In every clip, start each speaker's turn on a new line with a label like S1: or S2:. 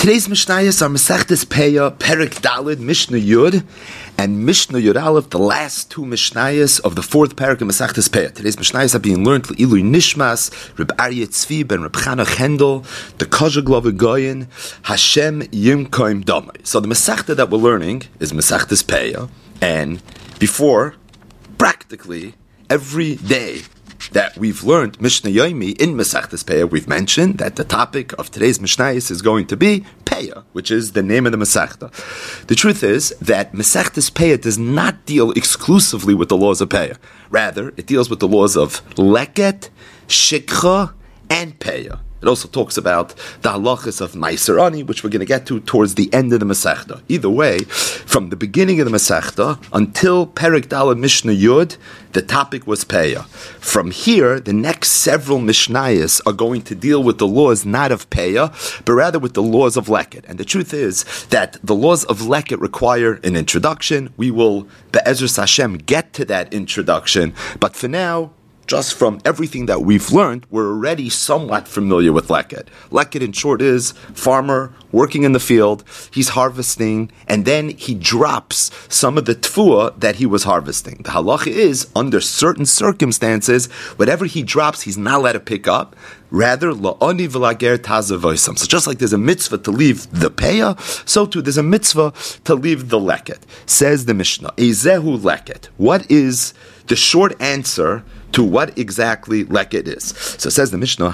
S1: Today's Mishnayos are Masechtas Peah, Perek Daled, Mishnah Yud, and Mishnah Yud Aleph, the last two Mishnayos of the fourth Perek of Masechtas Peah. Today's Mishnayos are being learned to Ilui Nishmas, Reb Aryeh Tzvi ben Reb Chana Chendel, the Kozheglov Goyen, Hashem Yimkoim Damai. So the Masechta that we're learning is Masechtas Peah, and before, practically every day that we've learned Mishnah Yomi in Masechtas Peah, we've mentioned that the topic of today's Mishnayos is going to be Peah, which is the name of the Masechta. The truth is that Masechtas Peah does not deal exclusively with the laws of Peah. Rather, it deals with the laws of Leket, Shikha, and Peah. It also talks about the halachas of Meiser Ani, which we're going to get to towards the end of the Masechta. Either way, from the beginning of the Masechta until Perek Daled Mishnah Yud, the topic was Peah. From here, the next several Mishnayos are going to deal with the laws not of Peah, but rather with the laws of Leket. And the truth is that the laws of Leket require an introduction. We will, Be'ezras Hashem, get to that introduction. But for now, just from everything that we've learned, we're already somewhat familiar with Leket. Leket, in short, is farmer working in the field, he's harvesting, and then he drops some of the tfuah that he was harvesting. The halacha is, under certain circumstances, whatever he drops, he's not allowed to pick up. Rather, la'oni v'lager tazavoisam. So just like there's a mitzvah to leave the peah, so too there's a mitzvah to leave the leket. Says the Mishnah, Ezehu leket. What is the short answer to what exactly leket is? So says the Mishnah,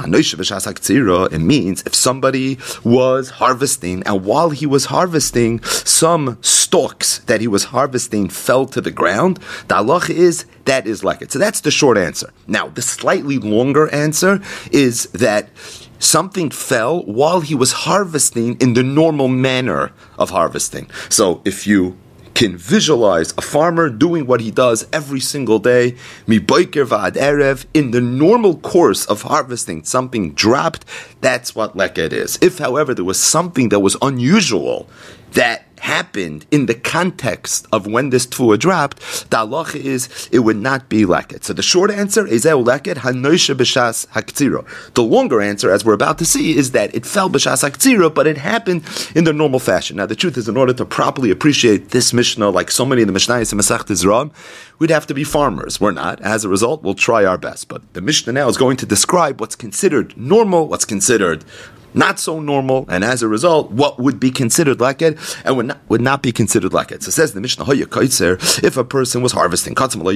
S1: it means if somebody was harvesting, and while he was harvesting, some stalks that he was harvesting fell to the ground, the halacha is, that is leket. So that's the short answer. Now, the slightly longer answer is that something fell while he was harvesting in the normal manner of harvesting. So if you can visualize a farmer doing what he does every single day, mi boiker va'ad erev, in the normal course of harvesting, something dropped, that's what leket is. If, however, there was something that was unusual that happened in the context of when this tfuah dropped, the halacha is it would not be leket. So the short answer is leket hanoisha b'shas haktzira. The longer answer, as we're about to see, is that it fell b'shas haktzira, but it happened in the normal fashion. Now the truth is, in order to properly appreciate this Mishnah, like so many of the Mishnayos in Masechtas Ram, we'd have to be farmers. We're not. As a result, we'll try our best. But the Mishnah now is going to describe what's considered normal, what's considered not so normal, and as a result, what would be considered leket and would not be considered leket. So says the Mishnah, if a person was harvesting,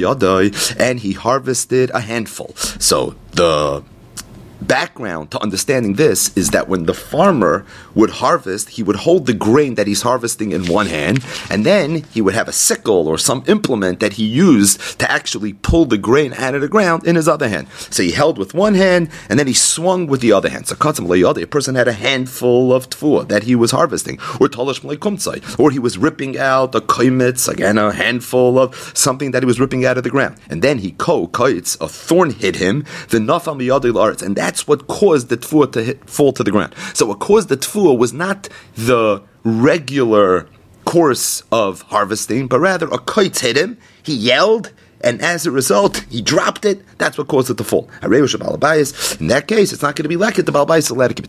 S1: and he harvested a handful. So the background to understanding this is that when the farmer would harvest, he would hold the grain that he's harvesting in one hand, and then he would have a sickle or some implement that he used to actually pull the grain out of the ground in his other hand. So he held with one hand, and then he swung with the other hand. So a person had a handful of tfuah that he was harvesting, or talash malei kumtzai, or he was ripping out a koimitz, again a handful of something that he was ripping out of the ground. And then he koitz, a thorn hit him, the nafal miyadei la'aretz, and that's what caused the tfuah to fall to the ground. So what caused the tfuah was not the regular course of harvesting, but rather a koitz hit him, he yelled, and as a result, he dropped it. That's what caused it to fall. In that case, it's not going to be leket. The balbayis allowed to keep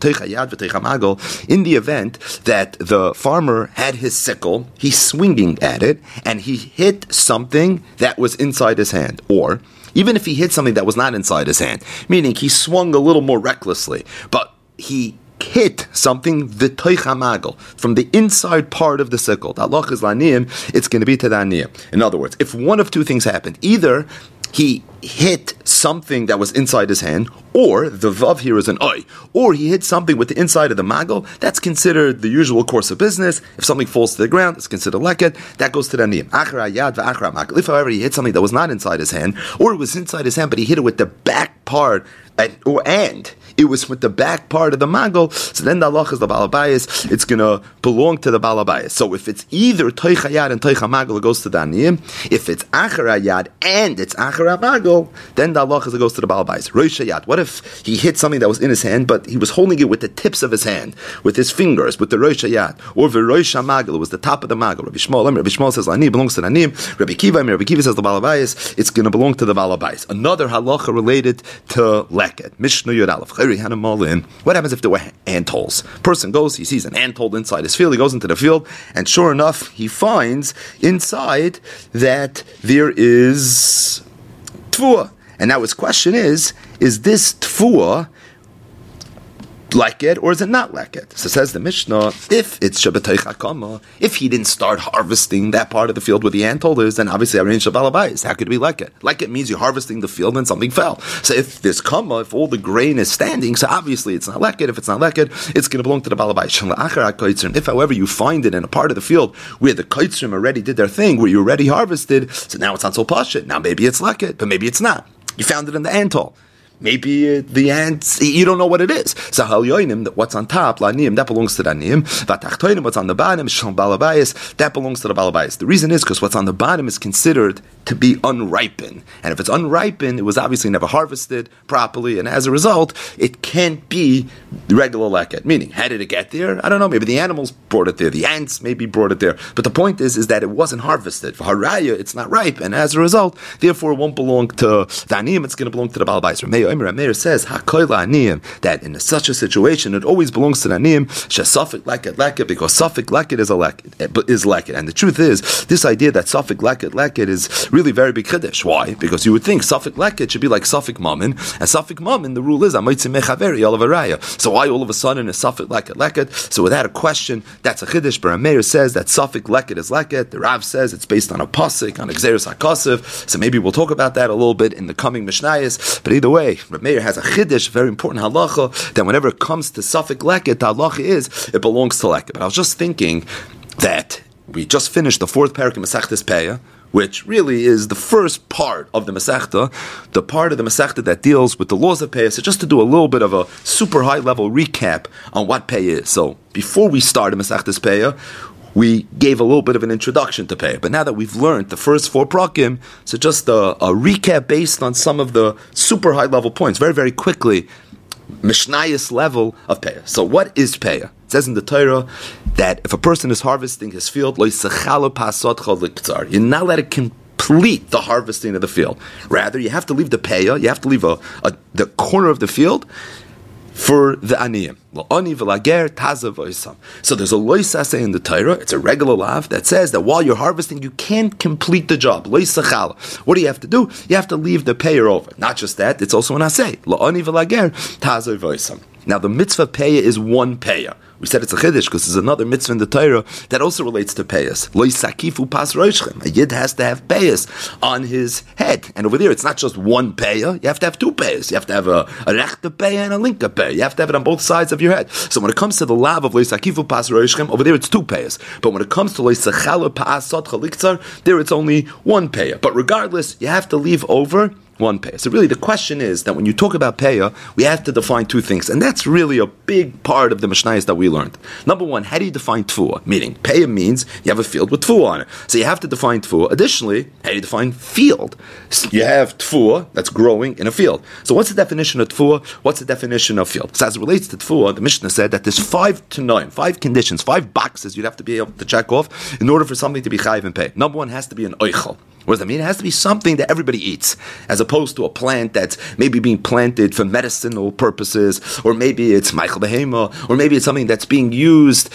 S1: yad. In the event that the farmer had his sickle, he's swinging at it, and he hit something that was inside his hand, or even if he hit something that was not inside his hand, meaning he swung a little more recklessly, but he hit something v'toich from the inside part of the sickle. The halach is laniyim, it's going to be to the aniyim. In other words, if one of two things happened, either he hit something that was inside his hand, or the vav here is an oi, or he hit something with the inside of the magal, that's considered the usual course of business. If something falls to the ground, it's considered leket, that goes to the aniyim. Achra yad v'achra magal. If, however, he hit something that was not inside his hand, or it was inside his hand, but he hit it with the back part, and it was with the back part of the magal, so then the halach is the balabayis, it's going to belong to the balabayis. So if it's either toich hayad and toich magal, it goes to the aniyim. If it's acher hayad and it's acher magal, then the halach is it goes to the balabayis. Rosh hayad. What if he hit something that was in his hand, but he was holding it with the tips of his hand, with his fingers, with the rosh hayad, or the rosh magal, it was the top of the magal. Rabbi Shmuel says aniyim belongs to the aniyim. Rabbi Kiva says the balabayis, it's going to belong to the balabayis. Another halacha related to leket. Mishnah Yud Aleph. What happens if there were ant holes? Person goes, he sees an ant hole inside his field. He goes into the field, and sure enough, he finds inside that there is tfuah. And now his question is this tfuah leket or is it not leket? So says the Mishnah, if it's Shabbatay Chakama, if he didn't start harvesting that part of the field where the ant hole is, then obviously arrange Shabbalabais. How could it be leket? Leket means you're harvesting the field and something fell. So if there's kama, if all the grain is standing, so obviously it's not leket. If it's not leket, it's going to belong to the Balabais. If, however, you find it in a part of the field where the Kaitzrim already did their thing, where you already harvested, so now it's not so pashut. Now maybe it's leket, but maybe it's not. You found it in the ant hole. Maybe the ants, you don't know what it is. So what's on top, that belongs to the aniyim. What's on the bottom, that belongs to the balabais. The reason is because what's on the bottom is considered to be unripened. And if it's unripened, it was obviously never harvested properly, and as a result, it can't be regular leket. Meaning, how did it get there? I don't know, maybe the animals brought it there, the ants maybe brought it there. But the point is that it wasn't harvested. For haraya, it's not ripe, and as a result, therefore it won't belong to the aniyim, it's going to belong to the balabais. Meir says that in such a situation it always belongs to the aniyim shesafik leket because safik leket is leket. And the truth is, this idea that safik leket is really very big chiddush. Why? Because you would think safik leket should be like safik mammon, and safik mammon, the rule is amaytzim mechaveri alavaraya. So why all of a sudden is safik leket? So without a question, that's a chiddush. But Meir says that safik leket is leket. The Rav says it's based on a pasuk on Xeris HaKasev. So maybe we'll talk about that a little bit in the coming Mishnayos. But either way, Meir has a chiddush, very important halacha, that whenever it comes to safik leket, the halacha is it belongs to leket. But I was just thinking that we just finished the fourth parak in Masechtas Peah, which really is the first part of the Masechta, the part of the Masechta that deals with the laws of Peah. So just to do a little bit of a super high level recap on what Peah is. So before we started Masechtas Peah, we gave a little bit of an introduction to Peah. But now that we've learned the first four prakim, so just a recap based on some of the super high level points, very, very quickly, Mishnayos level of Peah. So what is Peah? It says in the Torah that if a person is harvesting his field, you're not allowed to complete the harvesting of the field. Rather, you have to leave the Peah, you have to leave the corner of the field for the aniyim. So there's a loisase in the Torah, it's a regular lav, that says that while you're harvesting, you can't complete the job. What do you have to do? You have to leave the payer over. Not just that, it's also an asay. Now the mitzvah payah is one payah. We said it's a chiddush because there's another mitzvah in the Torah that also relates to payas. Lo yisakifu pas roshchem. A yid has to have payas on his head. And over there, it's not just one payah. You have to have two payas. You have to have a rechte payah and a linke payah. You have to have it on both sides of your head. So when it comes to the lav of lo yisakifu pas roshchem, over there it's two payas. But when it comes to lo yisachala pas sotcha liktzar, there it's only one payah. But regardless, you have to leave over one payah. So really the question is that when you talk about payah, we have to define two things. And that's really a big part of the Mishnayos that we learned. Number one, how do you define tfuah? Meaning, payah means you have a field with tfuah on it. So you have to define tfuah. Additionally, how do you define field? You have tfuah that's growing in a field. So what's the definition of tfuah? What's the definition of field? So as it relates to tfuah, the Mishnah said that there's 5 to 9, 5 conditions, 5 boxes you'd have to be able to check off in order for something to be chayiv and pay. Number one has to be an oichel. What does that mean? It has to be something that everybody eats, as opposed to a plant that's maybe being planted for medicinal purposes, or maybe it's Michael Behema, or maybe it's something that's being used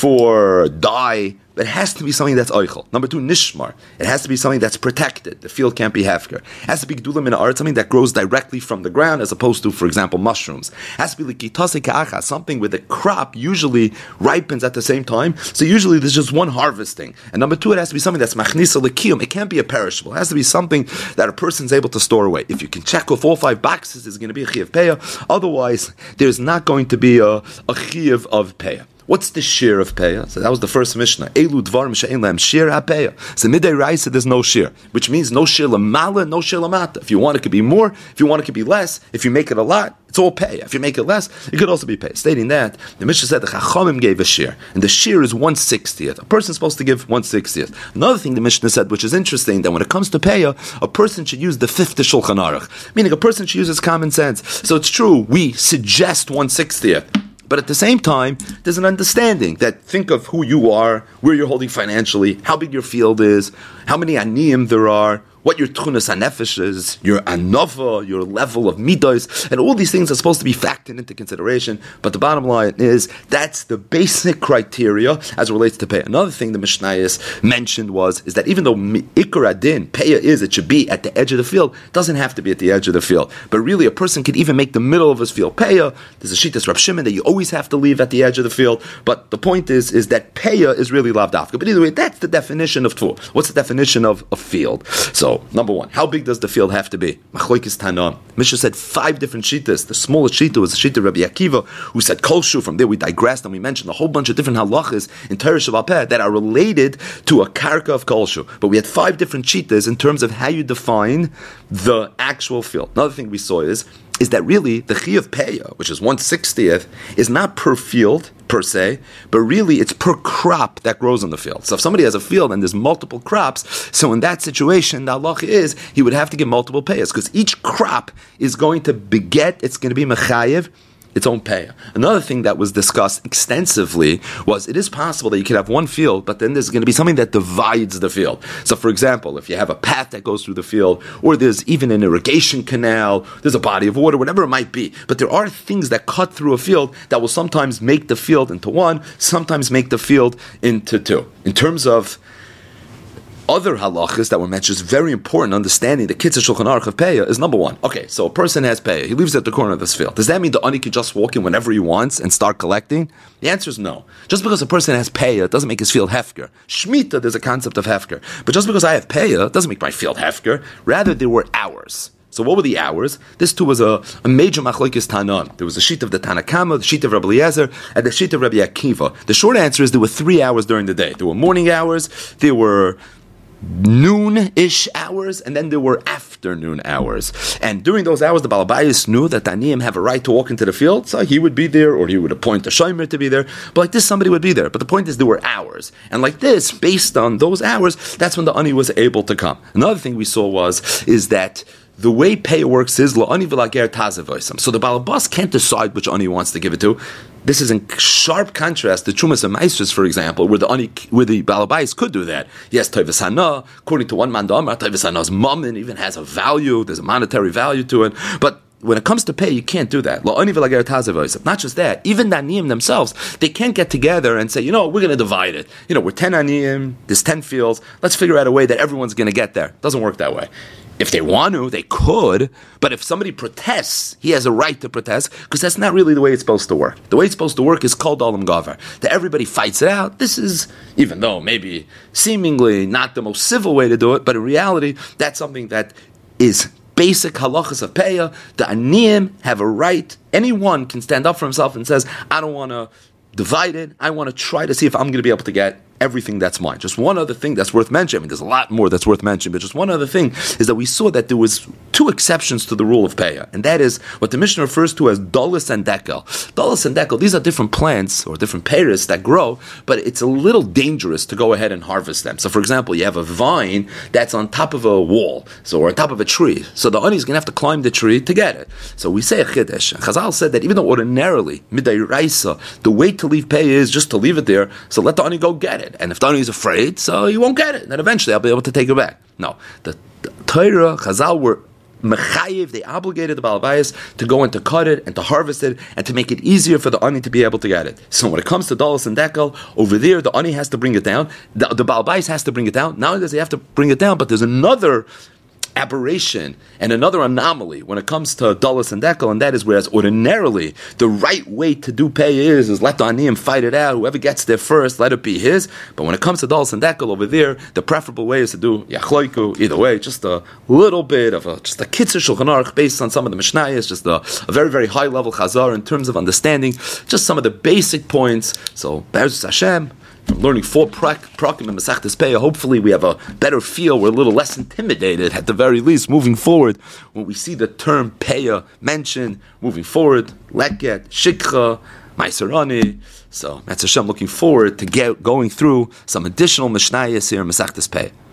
S1: for dye. But it has to be something that's oichel. Number 2, nishmar. It has to be something that's protected. The field can't be hefker. It has to be gdulim in art, something that grows directly from the ground, as opposed to, for example, mushrooms. It has to be likitase ka'acha, something where the crop usually ripens at the same time. So usually there's just one harvesting. And number 2, it has to be something that's machnisa lekiyum. It can't be a perishable. It has to be something that a person's able to store away. If you can check off all 5 boxes, there's going to be a chiyuv payah. Otherwise, there's not going to be a chiyuv of payah. What's the shir of payah? So that was the first Mishnah. Elu dvarim she'ein lahem shir ha'payah. So midday raisa there's no shir, which means no shir lamala, no shir lamata. If you want it could be more, if you want it could be less. If you make it a lot, it's all payah. If you make it less, it could also be payah. Stating that, the Mishnah said the Chachamim gave a shir, and the shir is 1/60th. A person's supposed to give 1/60th. Another thing the Mishnah said, which is interesting, that when it comes to payah, a person should use the 5th Shulchan Aruch, meaning a person should use his common sense. So it's true, we suggest 1/60th. But at the same time, there's an understanding that think of who you are, where you're holding financially, how big your field is, how many aniyim there are, what your tchunas hanefesh is, your anova, your level of midos, and all these things are supposed to be factored into consideration. But the bottom line is that's the basic criteria as it relates to payah. Another thing the Mishnayos mentioned is that even though ikar adin payah is, it should be at the edge of the field, it doesn't have to be at the edge of the field. But really, a person could even make the middle of his field payah. There's a shittas Rab Shimon that you always have to leave at the edge of the field. But the point is that payah is really lav dafka. But either way, that's the definition of tvur. What's the definition of a field? So, number one, how big does the field have to be? Machlokes Tana. Mishnah said 5 different shittas. The smallest shitta was the shitta Rabbi Akiva, who said kolshu. From there we digressed and we mentioned a whole bunch of different halachas in Torah Shabbat Peh that are related to a karka of kolshu. But we had 5 different shittas in terms of how you define the actual field. Another thing we saw is that really the chi of payah, which is 1/60th, is not per field per se, but really it's per crop that grows on the field. So if somebody has a field and there's multiple crops, so in that situation, the halacha is he would have to give multiple payahs because each crop is going to beget, it's going to be mechayev its own payah. Another thing that was discussed extensively was it is possible that you could have one field, but then there's going to be something that divides the field. So for example, if you have a path that goes through the field, or there's even an irrigation canal, there's a body of water, whatever it might be, but there are things that cut through a field that will sometimes make the field into one, sometimes make the field into two. In terms of other halachas that were mentioned, is very important understanding the Kitzur Shulchan Aruch of payah is number one. Okay, so a person has payah, he lives at the corner of this field. Does that mean the ani can just walk in whenever he wants and start collecting? The answer is no. Just because a person has payah doesn't make his field hefker. Shemitah, there's a concept of hefker. But just because I have payah doesn't make my field hefker. Rather, there were hours. So what were the hours? This too was a major machlokes Tanan. There was the sheet of the Tanakama, the sheet of Rabbi Eliezer, and the sheet of Rabbi Akiva. The short answer is there were 3 hours during the day. There were morning hours, there were noon-ish hours, and then there were afternoon hours. And during those hours, the Baal Bayis knew that the Aniyim have a right to walk into the field, so he would be there, or he would appoint a shomer to be there. But like this, somebody would be there. But the point is, there were hours. And like this, based on those hours, that's when the Ani was able to come. Another thing we saw is that the way pay works is la'ani v'lager tazevoisam. So the balabas can't decide which ani he wants to give it to. This is in sharp contrast to Chumas and Maestros, for example, where the balabais could do that. Yes, Toivus Hana, according to one man, Toivus Hana's mammon even has a value. There's a monetary value to it, but when it comes to pay, you can't do that. Not just that, even the aniyim themselves, they can't get together and say, we're going to divide it. We're 10 aniyim, there's 10 fields, let's figure out a way that everyone's going to get there. It doesn't work that way. If they want to, they could, but if somebody protests, he has a right to protest, because that's not really the way it's supposed to work. The way it's supposed to work is called Olam Gavar. That everybody fights it out. This is, even though maybe seemingly not the most civil way to do it, but in reality, that's something that is basic halachas of payah. The aniyim have a right. Anyone can stand up for himself and says, I don't want to divide it. I want to try to see if I'm going to be able to get everything that's mine. Just one other thing that's worth mentioning. There's a lot more that's worth mentioning, but just one other thing is that we saw that there was 2 exceptions to the rule of payah, and that is what the Mishnah refers to as dolus and dekel. Dolus and dekel, these are different plants or different peiros that grow, but it's a little dangerous to go ahead and harvest them. So for example, you have a vine that's on top of a wall, or on top of a tree. So the ani is going to have to climb the tree to get it. So we say a chiddush. Chazal said that even though ordinarily, midday raisa, the way to leave payah is just to leave it there, so let the ani go get it. And if the ani is afraid, so he won't get it. Then eventually I'll be able to take it back. No. The Torah, Chazal were mechayev, they obligated the Baal Bayis to go and to cut it and to harvest it and to make it easier for the ani to be able to get it. So when it comes to Dolus and Dekel, over there the ani has to bring it down. The Baal Bayis has to bring it down. Not only does he have to bring it down, but there's another aberration and another anomaly when it comes to Dolus and Dekel, and that is whereas ordinarily the right way to do pay is let the aniyim fight it out, whoever gets there first, let it be his. But when it comes to Dolus and Dekel over there, the preferable way is to do yachloiku, either way, just a little bit of just a kitzur Shulchan Aruch based on some of the Mishnayos, just a very, very high level chazar in terms of understanding just some of the basic points. So Be'ezus Hashem, from learning 4 prakim and Masechtas Payah, hopefully we have a better feel, we're a little less intimidated at the very least moving forward when we see the term Payah mentioned, moving forward, Leket, Shikha, Maiserani. So that's Hashem looking forward to going through some additional Mishnayos here in Masechtas Payah.